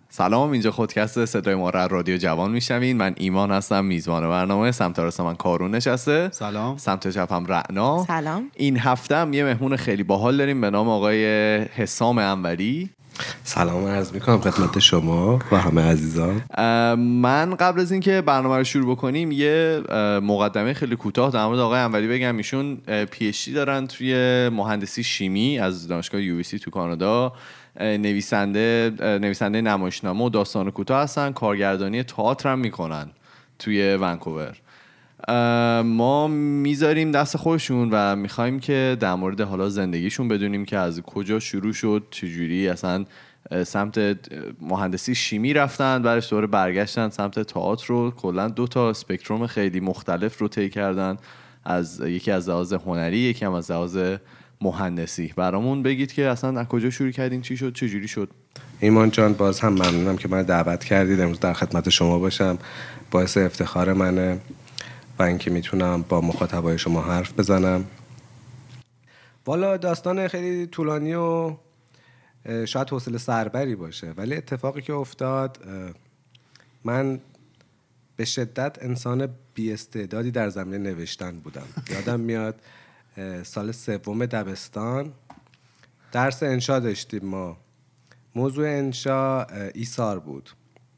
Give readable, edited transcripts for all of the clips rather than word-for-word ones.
سلام، اینجا خودکست صدای ما را رادیو جوان میشنوین. من ایمان هستم، میزبان برنامه. سمت راست من کارون نشسته. سلام. سمت چپ هم رعنا. سلام. این هفته هم یه مهمون خیلی باحال داریم به نام آقای حسام انوری. سلام عرض میکنم خدمت شما و همه عزیزان. من قبل از اینکه برنامه رو شروع بکنیم یه مقدمه خیلی کوتاه در مورد آقای انوری بگم. ایشون پی اچ دی دارن توی مهندسی شیمی از دانشگاه یو سی تو کانادا. نویسنده نمایشنامه و داستان کوتاه هستن. کارگردانی تئاتر هم میکنن توی ونکوور. ما میذاریم دست خودشون و میخوایم که در مورد حالا زندگیشون بدونیم که از کجا شروع شد، چجوری اصلا سمت مهندسی شیمی رفتن، بعدش دوباره برگشتن سمت تئاتر رو. کلا 2 تا اسپکتروم خیلی مختلف رو طی کردن، از یکی از لحاظ هنری، یکی هم از لحاظ مهندسی. برامون بگید که اصلا از کجا شروع کردین، چی شد، چجوری شد؟ ایمان جان، باز هم ممنونم که من دعوت کردید امروز در خدمت شما باشم. باعث افتخار منه و اینکه میتونم با مخاطبای شما حرف بزنم. والا داستان خیلی طولانی و شاید حوصله سربری باشه، ولی اتفاقی که افتاد، من به شدت انسان بی استعدادی در زمینه نوشتن بودم. یادم میاد سال 3 دبستان درس انشا داشتیم. ما موضوع انشا ایثار بود.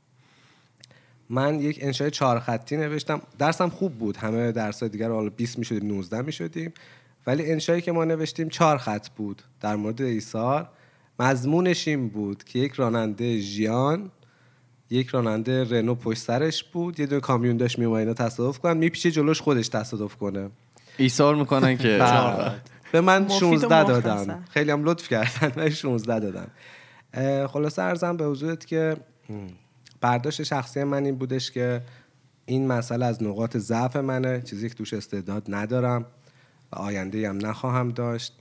من یک انشای 4 خطی نوشتم. درسم خوب بود، همه درسای دیگر رو 20 میشدیم 19 میشدیم، ولی انشایی که ما نوشتیم 4 خط بود در مورد ایثار. مضمونش این بود که یک راننده ژیان، یک راننده رنو پشت سرش بود، یه دونه کامیون داشت میومد اینا تصادف کنن، میپیچه جلوش خودش تصادف کنه. ایثار میکنن که به من 16 دادن. خیلی هم لطف کردن، من 16 دادن. خلاصه عرضم به حضورت که برداشت شخصی من این بودش که این مسئله از نقاط ضعف منه، چیزی که توش استعداد ندارم و آینده هم نخواهم داشت.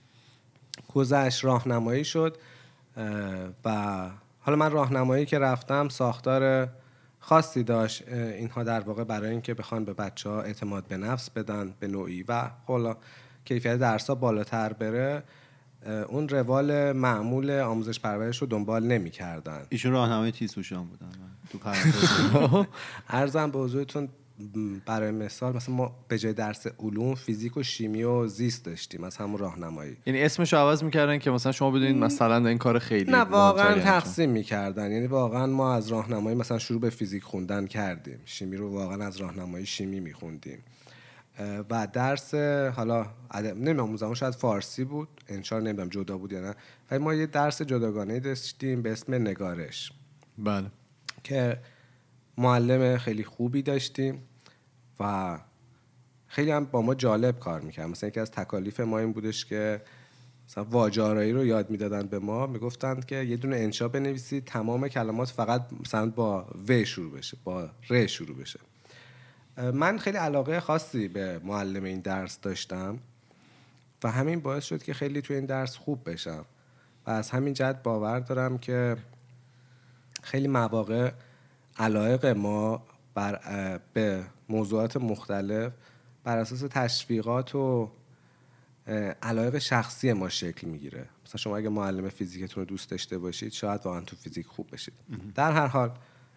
گذشت، راهنمایی شد و حالا من راهنمایی که رفتم ساختار خاصی داشت. اینها در واقع برای اینکه بخوان به بچه‌ها اعتماد به نفس بدن به نوعی و حالا کیفیت درس‌ها بالاتر بره، اون روال معمول آموزش پرورش رو دنبال نمی‌کردن. ایشون راهنمای تیزهوشان بودن. تو پرانتز عرضم به حضورتون برای مثال، مثلا ما به جای درس علوم فیزیک و شیمی و زیست داشتیم از همون راهنمایی. یعنی اسمشو عوض می‌کردن که مثلا شما بدونید مثلا این کار خیلی نه، واقعا تقسیم می‌کردن. یعنی واقعا ما از راهنمایی مثلا شروع به فیزیک خوندن کردیم، شیمی رو واقعا از راهنمایی شیمی می‌خوندیم و درس حالا نمیدونم زمان شاید فارسی بود، انشا نمیدونم جدا بود یا نه، ولی ما یه درس جداگانه داشتیم به اسم نگارش. بله. که معلم خیلی خوبی داشتیم و خیلی هم با ما جالب کار میکرد. مثلا یکی از تکالیف ما این بودش که مثلا واژه‌آرایی رو یاد میدادن به ما، میگفتند که یه دونه انشا بنویسید تمام کلمات فقط مثلا با و شروع بشه، با ر شروع بشه. من خیلی علاقه خاصی به معلم این درس داشتم و همین باعث شد که خیلی توی این درس خوب بشم و از همین جهت باور دارم که خیلی مواقع علایق ما به موضوعات مختلف بر اساس تشویقات و علایق شخصی ما شکل میگیره. مثلا شما اگه معلم فیزیکتون رو دوست داشته باشید شاید واقعا تو فیزیک خوب بشید. در هر حال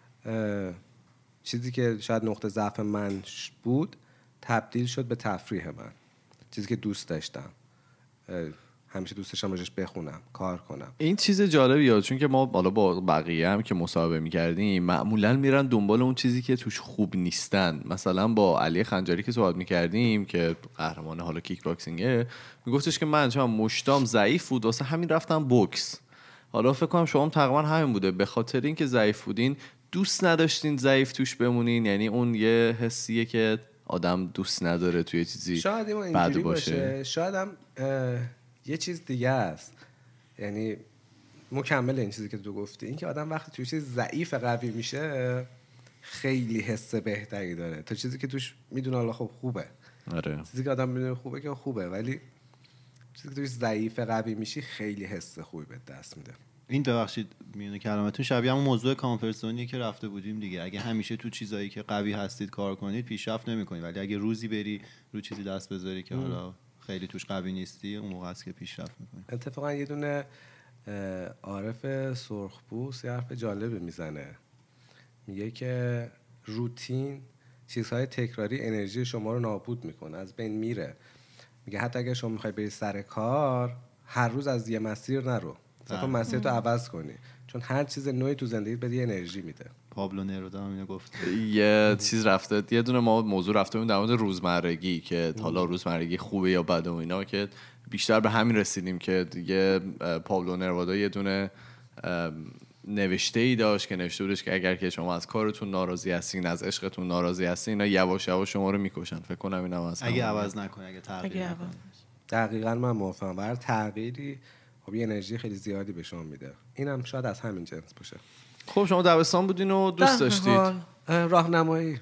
چیزی که شاید نقطه ضعف من بود تبدیل شد به تفریح من، چیزی که دوست داشتم، همیشه دوست داشتم راجعش بخونم، کار کنم. این چیز جالبیه، چون که ما بالا با بقیه هم که مصاحبه می‌کردیم معمولاً میرن دنبال اون چیزی که توش خوب نیستن. مثلا با علی خنجری که صحبت می‌کردیم که قهرمان حالا کیک باکسینگه، میگفتش که من چون مشتام ضعیف بود واسه همین رفتم بوکس. حالا فکر کنم شما هم تقریبا همین بوده، به خاطر اینکه ضعیف بودین دوست نداشتین ضعیف توش بمونین. یعنی اون یه حسیه که آدم دوست نداره توی چیزی بد باشه. شاید هم یه چیز دیگه است، یعنی مکمل این چیزی که تو گفتی، این که آدم وقتی توی چیز ضعیف قوی میشه خیلی حس بهتری داره تا چیزی که توش میدونه حالا خب خوبه. آره. چیزی که آدم میدونه خوبه که خوبه، ولی چیزی که توش ضعیف قوی میشی خیلی حس خوبی به دست میده. این ببخشید میونه کلامتون شبیه همون موضوع کامفورت زونی که رفته بودیم دیگه. اگه همیشه تو چیزایی که قوی هستید کار کنید پیشرفت نمی‌کنید، ولی اگه روزی بری رو چیزی دست بذاری که حالا خیلی توش قوی نیستی، اون موقع است که پیشرفت می‌کنی. اتفاقا یه دونه عارف سرخپوست یه حرف جالبه میزنه، میگه که روتین، چیزهای تکراری انرژی شما رو نابود میکنه، از بین میره. میگه حتی اگه شما میخوای بری سر کار، هر روز از یه مسیر نرو، فقط مسیرتو عوض کنی، چون هر چیز نوعی تو زندگیت بهت یه انرژی میده. پابلو نرودا هم اینو گفت. یه چیز رفته، یه دونه ما موضوع رفته بود در مورد روزمرگی که حالا روزمرگی خوبه یا بده و اینا، که بیشتر به همین رسیدیم که دیگه پابلو نرودا یه دونه نوشته ای داشت که نوشته بودش که اگر که شما از کارتون ناراضی هستین، از عشقتون ناراضی هستین، اینا یواش یواش شما رو میکشن. فکر کنم اینم از اگه عوض نکنی، اگه تغییر نکنی. دقیقاً من موافقم. هر تغییری خب یه انرژی خیلی زیادی به شما میده. اینم شاید از همین جنس باشه. خب شما دبستان بودین و دوست داشتید راهنمایی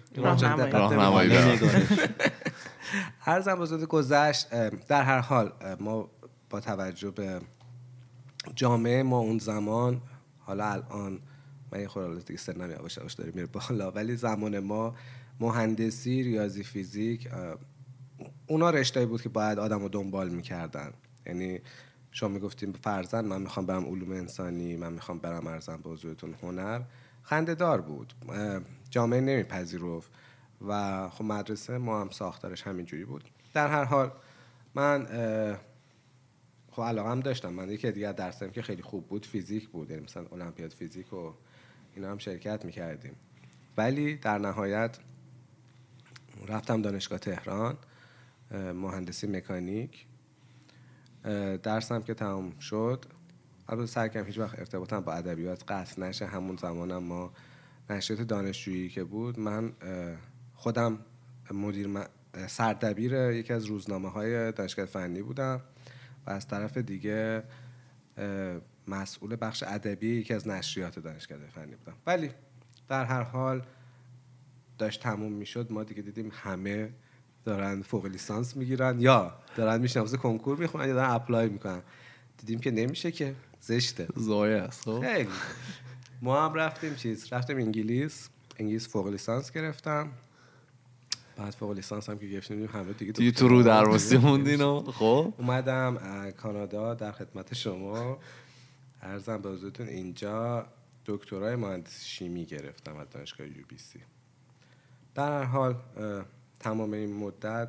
عرضم بزرگ گذشت. در هر حال ما با توجه به جامعه ما اون زمان، حالا الان من یه خورده دیگه سنم یواش یواش داره میره بالا، ولی زمان ما مهندسی، ریاضی، فیزیک، اونا رشته‌ای بود که باید آدمو دنبال میکردن. یعنی شما میگفتیم فرضاً من میخوام برم علوم انسانی، من میخوام برم ارزم به حضورتون هنر، خنده‌دار بود، جامعه نمیپذیرفت و خب مدرسه ما هم ساختارش همینجوری بود. در هر حال من خب علاقم داشتم. من یکی دیگه درسم که خیلی خوب بود فیزیک بود، یعنی مثلا المپیاد فیزیک و اینا هم شرکت میکردیم. ولی در نهایت رفتم دانشگاه تهران، مهندسی مکانیک. درسم که تمام شد، البته سعی کردم هیچ وقت ارتباطم با ادبیات قطع نشه. همون زمانم ما نشریات دانشجویی که بود، من خودم سردبیر یکی از روزنامه‌های دانشگاه فنی بودم و از طرف دیگه مسئول بخش ادبی یکی از نشریات دانشگاه فنی بودم. ولی در هر حال داشت تموم میشد، ما دیگه دیدیم همه دارن فوق لیسانس میگیرن یا دارن میشن واسه کنکور میخونن یا دارن اپلای میکنن. دیدیم که نمیشه، که زشته، زایه است. خیلی ما هم رفتیم انگلیس فوق لیسانس گرفتم. بعد فوق لیسانس هم که گرفتیم همه دیگه تو رو درواسی موندین و خب اومدم کانادا در خدمت شما. عرضم به حضورتون اینجا دکترای مهندسی شیمی گرفتم از دانشگاه UBC. در هر حال تمام این مدت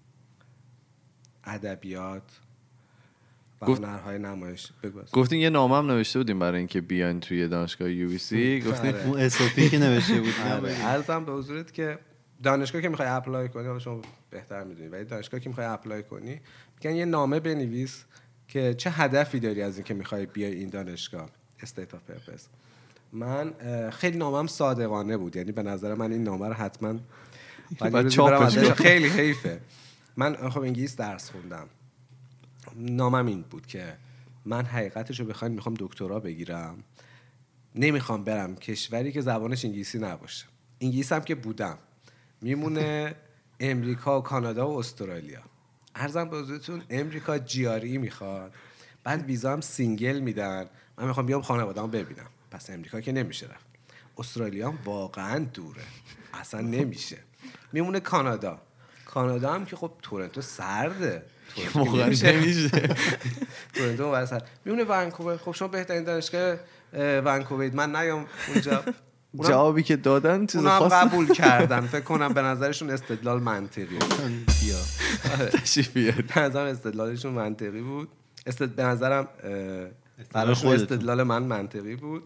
ادبیات و هنرهای نمایش گفتین یه نامه هم نوشته بودیم برای اینکه بیاین توی دانشگاه UBC. گفتین اون SOP که نوشته بود. عرضم به حضورت که دانشگاه که میخوای اپلای کنی، حالا شما بهتر میدونی، ولی دانشگاه که میخوای اپلای کنی میگن یه نامه بنویس که چه هدفی داری از این که میخوای بیای این دانشگاه، استیت آف پرپس. من خیلی نامم صادقانه بود، یعنی به نظر من این نامه رو حتما خیلی حیفه. من خب انگلیس درس خوندم، نامم این بود که من حقیقتشو بخواید میخوام دکترا بگیرم، نمیخوام برم کشوری که زبانش انگلیسی نباشه. انگلیس هم که بودم، میمونه امریکا و کانادا و استرالیا. عرضم به حضورتون امریکا GRE میخواد، بعد ویزا هم سینگل میدن، من میخوام بیام خانواده‌مو ببینم، پس امریکا که نمیشه رفت. استرالیا هم واقعا دوره، اصلا نمیشه. میمونه کانادا هم که خب تورنتو سرده، واقعا نمیشه. تورنتو واقعا سرد. میمونه ونکوور. خب شما بهترین دانشگاه ونکوور، من نیام اونجا. جوابی که دادن چیز خاصی قبول کردن، فکر کنم به نظرشون استدلال منطقی بود. تشریف بیاد. به نظرم استدلالشون منطقی بود. به نظرم برای خود استدلال من منطقی بود.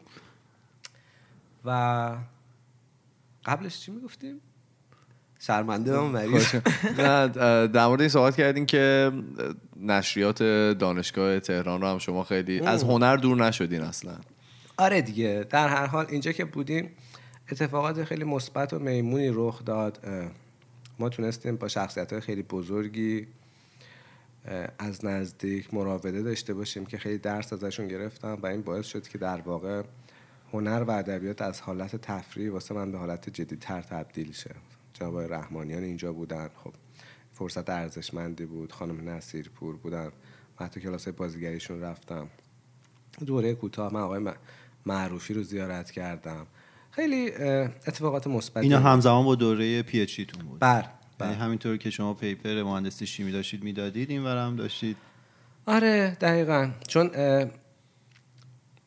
و قبلش چی میگفتیم؟ شرمنده هم مریض. نه در مورد این صحبت کردین که نشریات دانشگاه تهران رو هم شما خیلی از هنر دور نشدین اصلا. آره دیگه، در هر حال اینجا که بودیم اتفاقات خیلی مثبت و میمونی رخ داد. ما تونستیم با شخصیت‌های خیلی بزرگی از نزدیک مراوده داشته باشیم که خیلی درس ازشون گرفتم و این باعث شد که در واقع هنر و ادبیات از حالت تفریح واسه من به حالت جدی‌تر تبدیل شه. جناب رحمانیان اینجا بودن، خب فرصت ارزشمندی بود. خانم نصیرپور بودن، من تو کلاس بازیگریشون رفتم. دوره کوتاه من آقای معروفی رو زیارت کردم. خیلی اتفاقات مثبتی. اینا همزمان با دوره پی اچ دی تون بود؟ بله. همینطور که شما پیپر مهندسی شیمی داشتید میدادید، اینورم داشتید؟ آره دقیقاً، چون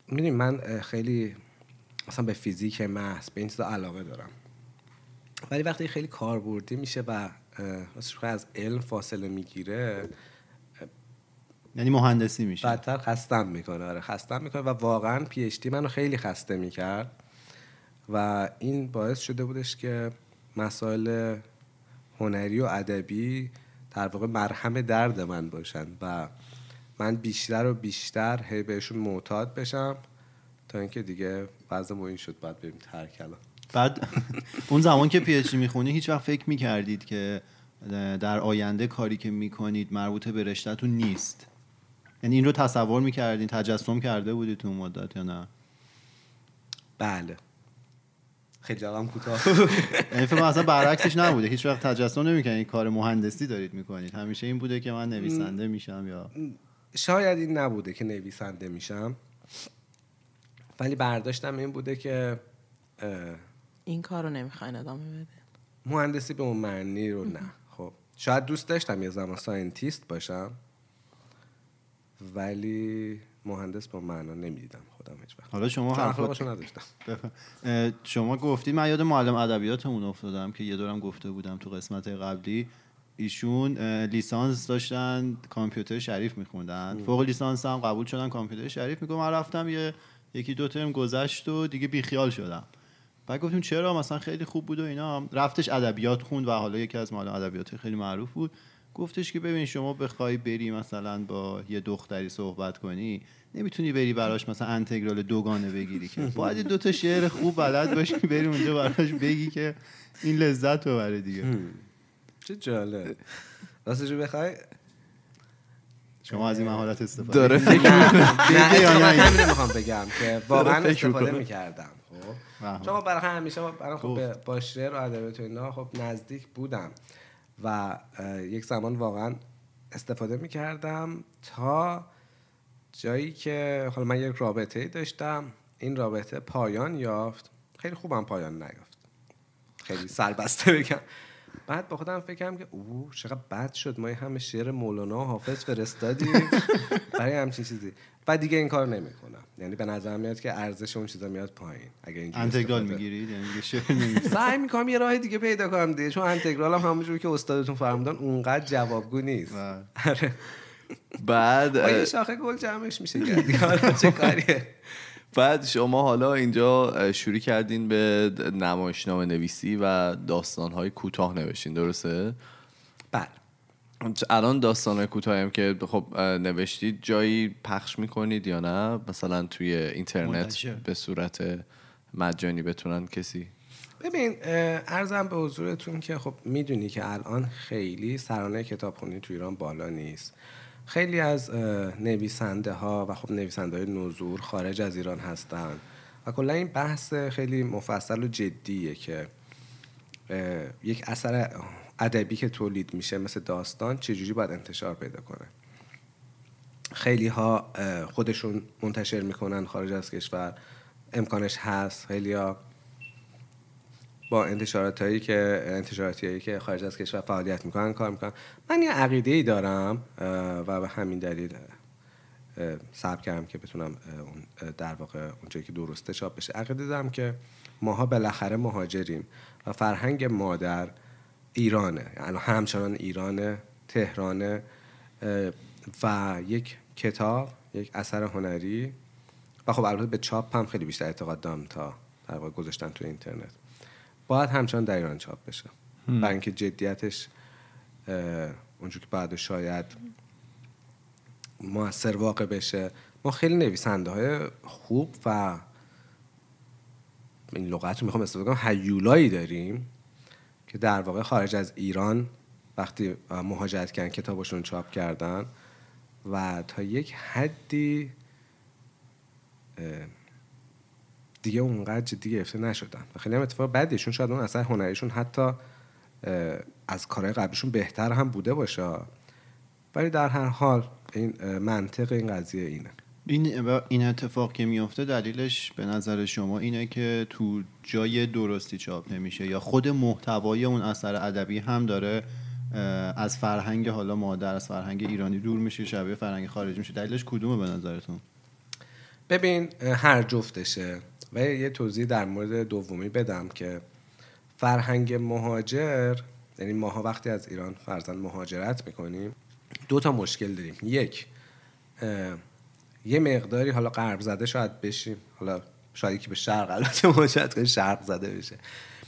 میدونی من خیلی مثلا به فیزیک محض به این چیزا علاقه دارم، ولی وقتی خیلی کاربردی میشه و از علم فاصله میگیره یعنی مهندسی میشه بدتر خستم میکنه. آره خستم میکنه و واقعا پی اچ دی منو خیلی خسته میکرد و این باعث شده بودش که مسائل هنری و ادبی در واقع مرهم درد من باشن و من بیشتر و بیشتر هی بهشون معتاد بشم تا اینکه دیگه وضعم این شد باید بریم ترک الان. بعد اون زمان که پی اچ دی میخونی هیچ وقت فکر میکردید که در آینده کاری که میکنید مربوط به رشته‌تون نیست؟ یعنی این رو تصور میکردین، تجسم کرده بودید تو اون مدت یا نه؟ بله خیلی جوابم کوتاه. یعنی فکر کنم اصلا برعکسش نبوده، هیچ وقت تجسم نمیکنید کار مهندسی دارید میکنید، همیشه این بوده که من نویسنده میشم یا شاید این نبوده که نویسنده میشم، ولی برداشتم این بوده که این کار رو نمیخواین ادامه بده. مهندسی به اون معنی رو نه. خب شاید دوست داشتم یه زمان ساینتیست باشم، ولی مهندس به اون معنا نمیدیدم خودم هیچ وقت. حالا شما اخلاقشو نداشتم. شما گفتید، من یاد معلم ادبیاتمون افتادم که یه دورم گفته بودم تو قسمت قبلی، ایشون لیسانس داشتن کامپیوتر شریف میخوندن، فوق لیسانس هم قبول شدن کامپیوتر شریف. میگم من رفتم یکی دو ترم گذشت و دیگه بیخیال شدم. بعد گفتیم چرا، مثلا خیلی خوب بود و اینا. رفتش ادبیات خوند و حالا یکی از معلم ادبیات خیلی معروف بود. گفتش که ببین شما بخوای بری مثلا با یه دختری صحبت کنی، نمیتونی بری براش مثلا انتگرال دوگانه بگیری که باید دو تا شعر خوب بلد باشی بری اونجا براش بگی که این لذت رو بره دیگه. چه جالب. راستش رو بخوای شما از این مهارت استفاده داره فکر نه همین میخوام بگم که واقعا استفاده میکردم. خب چون برای همیشه برام خب با شعر و ادبیات و اینا خب نزدیک بودم و یک زمان واقعا استفاده میکردم تا جایی که حالا من یک رابطه‌ای داشتم، این رابطه پایان یافت. خیلی خوبم پایان نیافت، خیلی سربسته بگم. بعد با خودم فکرم که چقدر بد شد ما همه شعر مولانا و حافظ فرستادیم برای همچین چیزی. بعد دیگه این کار نمی‌کنم. یعنی به نظر میاد که ارزش اون چیزا میاد پایین اگه اینجوری انتگرال میگیرید، یعنی دیگه شعر نمی‌نویسید. سعی می‌کنم یه راه دیگه پیدا کنم دیگه، چون انتگرال هم همونجوری که استادتون فرمودن اونقدر جوابگو نیست. آره. بعد یه شاخه گل جمعش میشه دیگه. چه کاریه. بعد شما حالا اینجا شروع کردین به نمایشنامه نویسی و داستان‌های کوتاه نوشتین، درسته؟ بله. الان داستان‌های کوتاهی هم که خب نوشتید جایی پخش میکنید یا نه؟ مثلا توی اینترنت به صورت مجانی بتونن کسی؟ ببین عرضم به حضورتون که خب میدونی که الان خیلی سرانه کتابخوانی تو ایران بالا نیست. خیلی از نویسنده ها و خب نویسنده های نوظهور خارج از ایران هستن و کلا این بحث خیلی مفصل و جدیه که یک اثر ادبی که تولید میشه مثل داستان چجوری باید انتشار پیدا کنه. خیلی ها خودشون منتشر میکنن خارج از کشور، امکانش هست. خیلی ها با انتشاراتیایی که خارج از کشور فعالیت میکنن کار میکنن. من یه عقیده‌ای دارم و به همین دلیل صبر کردم که بتونم در واقع اونجایی که درسته چاپ بشه. عقیده دارم که ماها بالاخره مهاجریم و فرهنگ مادر ایرانه، یعنی همچنان ایرانه، تهرانه و یک کتاب، یک اثر هنری و خب البته به چاپ هم خیلی بیشتر اعتقاد دارم تا در واقع گذاشتن تو اینترنت، باید همچنان در ایران چاپ بشه برای اینکه جدیتش اونجور که باید شاید مؤثر واقع بشه. ما خیلی نویسنده های خوب و این لغت رو میخوام استفاده کنم هیولایی داریم که در واقع خارج از ایران وقتی مهاجرت کردن کتابشون چاپ کردن و تا یک حدی دیگه اونقدر جدی گرفته نشدن و خیلی هم اتفاق بدیشون شاید اون اثر هنریشون حتی از کارهای قبلیشون بهتر هم بوده باشه، ولی در هر حال این منطق این قضیه اینه. این اتفاق که میفته دلیلش به نظر شما اینه که تو جای درستی چاپ نمیشه یا خود محتوای اون اثر ادبی هم داره از فرهنگ حالا مادر، از فرهنگ ایرانی دور میشه، شبیه فرهنگ خارجی میشه؟ دلیلش کدومه به نظرتون؟ ببین هر جفتشه. و یه توضیح در مورد دومی بدم که فرهنگ مهاجر، یعنی ماها وقتی از ایران فرضاً مهاجرت میکنیم 2 مشکل داریم. یک، یه مقداری حالا غرب زده شاید بشیم، حالا شاید یکی به شرق البته مهاجرت کنه شرق زده بشه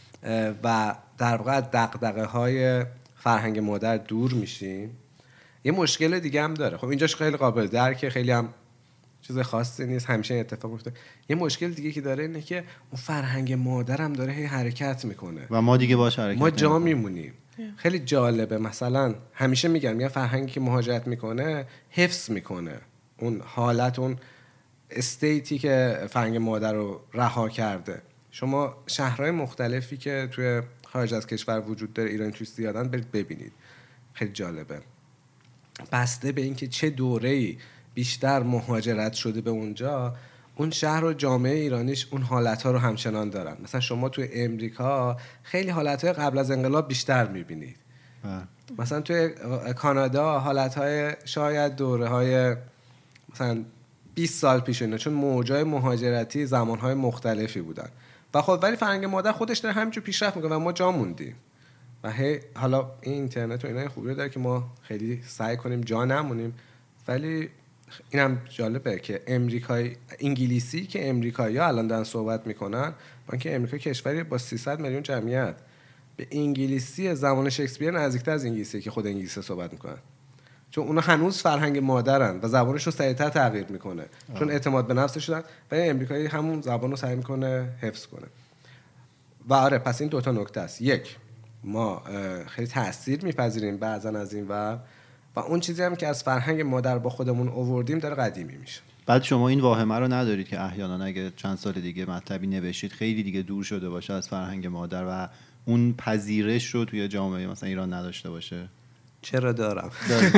و در واقع دغدغه های فرهنگ مادر دور میشیم. یه مشکل دیگه هم داره، خب اینجاش خیلی قابل درکه، خیلی هم چیز خاصی نیست، همیشه این اتفاق میفته. یه مشکل دیگه که داره اینه که اون فرهنگ مادرم داره هی حرکت میکنه و ما دیگه باش حرکت ما جا میمونیم. خیلی جالبه، مثلا همیشه میگم یه فرهنگی که مهاجرت میکنه حفظ میکنه اون حالت، اون استیتی که فرهنگ مادر رو رها کرده. شما شهرهای مختلفی که توی خارج از کشور وجود داره ایرانی توی زیادن برید ببینید، خیلی جالبه. بسته به اینکه چه دوره‌ای بیشتر مهاجرت شده به اونجا، اون شهر و جامعه ایرانیش اون حالت‌ها رو همچنان دارن. مثلا شما توی امریکا خیلی حالت‌های قبل از انقلاب بیشتر می‌بینید. مثلا توی کانادا حالت‌های شاید دوره‌های مثلا 20 سال پیش اینا، چون موجای مهاجرتی زمان‌های مختلفی بودن و خب ولی فرهنگ مادر خودش داره همینجور پیشرفت می‌کنه و ما جا موندیم. و حالا این اینترنت و اینا خوبی داره که ما خیلی سعی کنیم جا نمونیم، ولی اینم جالبه که انگلیسی که امریکایی‌ها الان دارن صحبت میکنن، با اینکه امریکا کشوری با 300 میلیون جمعیت، به انگلیسی زمان شکسپیر نزدیکتر از انگلیسی که خود انگلیسی صحبت میکنن، چون اونا هنوز فرهنگ مادرن و زبانش رو سریعتر تغییر میکنه چون اعتماد به نفس شدن، و امریکایی همون زبان رو سعی میکنه حفظ کنه. و آره پس این 2 نکته است. یک، ما خیلی تاثیر میپذیریم بعضن از این و اون چیزی هم که از فرهنگ مادر با خودمون آوردیم داره قدیمی میشه. بعد شما این واهمه رو ندارید که احیانا اگه چند سال دیگه مطلبی نوشید خیلی دیگه دور شده باشه از فرهنگ مادر و اون پذیرش رو توی جامعه مثلا ایران نداشته باشه؟ چرا دارم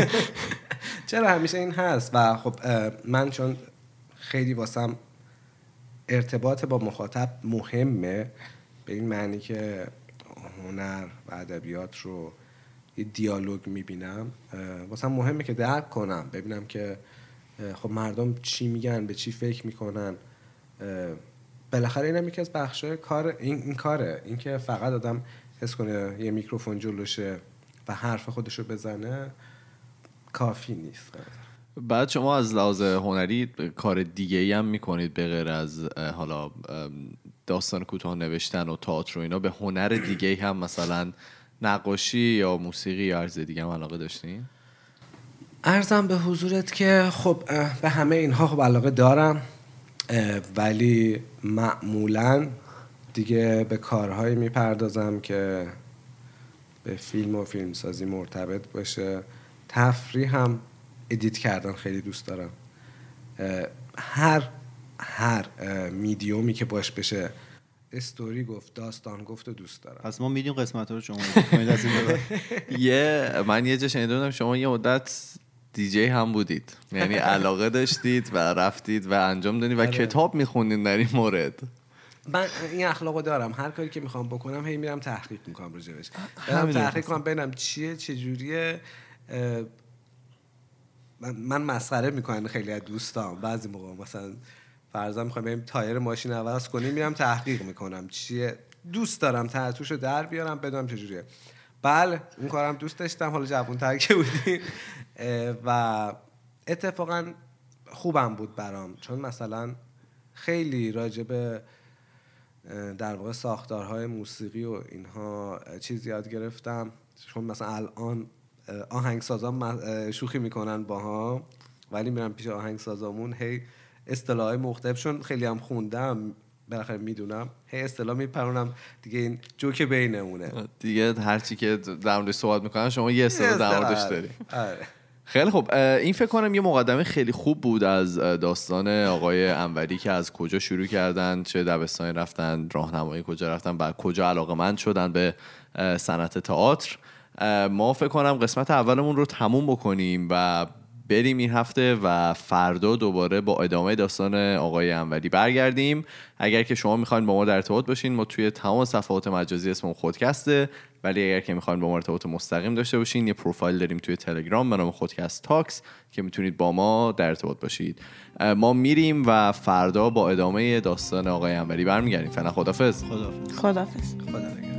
چرا همیشه این هست. و خب من چون خیلی واسم ارتباط با مخاطب مهمه، به این معنی که هنر و ادبیات رو یه دیالوگ میبینم، واسم مهمه که درک کنم، ببینم که خب مردم چی میگن، به چی فکر میکنن. بالاخره اینم یکی از بخشای کار این کاره، این که فقط آدم حس کنه یه میکروفون جلوشه و حرف خودشو بزنه کافی نیست. بعد شما از لحاظ هنری کار دیگه ای هم میکنید به غیر از حالا داستان کوتاه نوشتن و تئاتر و اینا؟ به هنر دیگه ای هم مثلا نقاشی یا موسیقی یا عرض دیگه هم علاقه داشتین؟ عرضم به حضورت که خب به همه اینها خب علاقه دارم، ولی معمولاً دیگه به کارهایی میپردازم که به فیلم و فیلمسازی مرتبط باشه. تفریح هم ادیت کردن خیلی دوست دارم. هر میدیومی که باش بشه استوری گفت، داستان گفت و دوست دارم. پس ما میدیم قسمت رو شما کنید از این بعد. من یه جا شنیده بودم شما یه مدت دیجی هم بودید، یعنی علاقه داشتید و رفتید و انجام دادید و کتاب میخوندید در این مورد. من این اخلاقو دارم، هر کاری که میخوام بکنم هی میرم تحقیق میکنم راجعش، برم تحقیق کنم ببینم چیه چجوریه. من مسخره میکنم خیلی از دوستام، بعضی موقع مثلا فرضاً میخوایم بریم تایر ماشین عوض کنیم، میرم تحقیق میکنم چیه، دوست دارم تحتوشو در بیارم بدونم چجوریه. بله اون کارم دوست داشتم، حالا جوان‌تر که بودیم و اتفاقا خوبم بود برام، چون مثلا خیلی راجب در واقع ساختارهای موسیقی و اینها چیز یاد گرفتم. چون مثلا الان آهنگسازان شوخی میکنن باها، ولی میرم پیش آهنگسازامون هی اصطلاحات مختلفشون خیلی هم خوندم، بالاخره میدونم، هی اصطلاح میپرونم دیگه، این جوک بینمونه دیگه. هرچی که در موردش صحبت میکنن شما یه اصطلاح در موردش داری. خیلی خوب. این فکر کنم یه مقدمه خیلی خوب بود از داستان آقای انوری که از کجا شروع کردن، چه دبستانی رفتن، راهنمایی کجا رفتن، بعد کجا علاقه‌مند شدن به صنعت تئاتر. ما فکر کنم قسمت اولمون رو تموم بکنیم و بریم این هفته و فردا دوباره با ادامه داستان آقای انوری برگردیم. اگر که شما میخواین با ما در ارتباط باشین، ما توی تمام صفحات مجازی اسممون خودکسته، ولی اگر که میخواین با ما ارتباط مستقیم داشته باشین، یه پروفایل داریم توی تلگرام به نام خودکست تاکس که میتونید با ما در ارتباط باشید. ما میریم و فردا با ادامه داستان آقای انوری برمیگردیم. فعلا خدافظ. خدافظ. خدا نگهدار.